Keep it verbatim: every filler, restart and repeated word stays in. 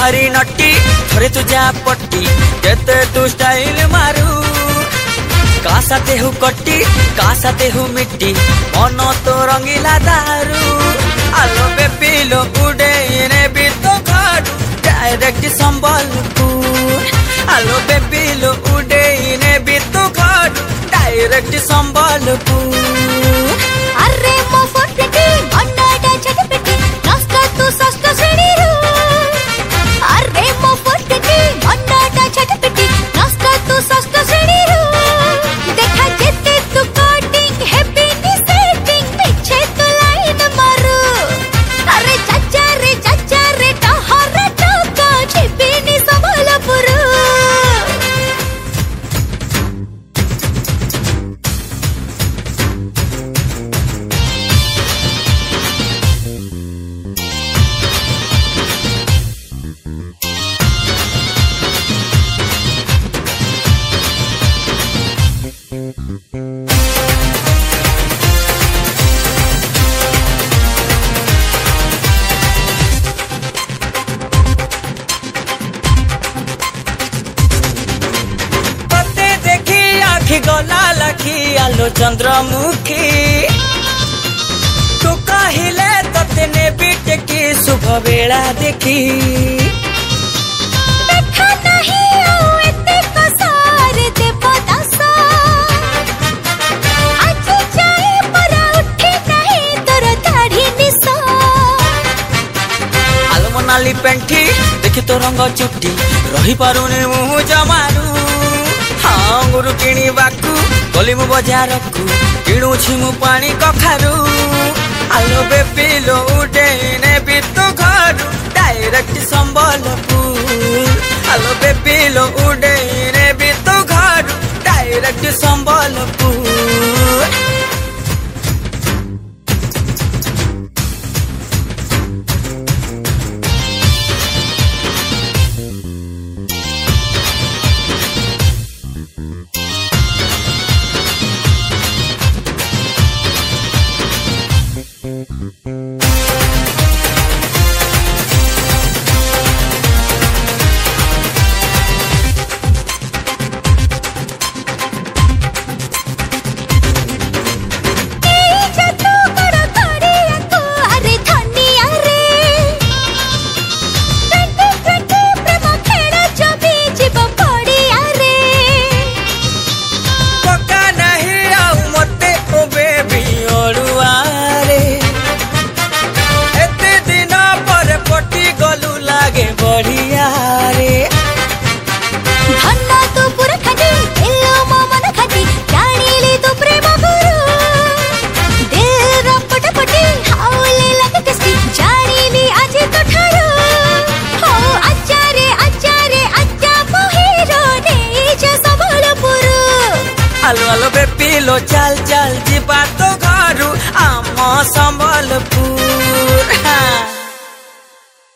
भारी नटी थरे तू जा पट्टी केते तू स्टाइल मारू का साथे हु कट्टी का साथे हु मिट्टी मन तो रंगीला दारू आलो बेबी लो उड़े इने भी तो घर डायरेक्ट संबलपुर आलो बेबी लो उड़े इने भी तो घर डायरेक्ट संबलपुर अरे मो फटटी अन्नाटा चटपटी नास्ता तू सस्ता श्रेणी रू अरे मो फटटी अन्नाटा चटपटी नास्ता तू सस्ता श्रेणी रू देखा जेते तू कटिंग हैप्पी नी सेटिंग पीछे तो लाइन मारू अरे चाचा रे चाचा रे टहर टका छिपी नी संबलपुर गला लखी आलो चंद्रमुखी तू कहिले तते बीट की शुभ बेला देखी देखा नहीं ओ एते कसार देव दासा आज जाए पर उठे नहीं तोर दाढ़ी निसा आलो मोनाली पेंठी देखी तो रंग चुट्टी रही पारुनी मुह जमारू अंगुरु किणी बाकू गली मु बाजार को किणुछि मु पानी कखारू आलो बेबी लो उडे ने भी तो घर डायरेक्ट संबलपुर आलो बेबी लो उडे ने भी तो घर डायरेक्ट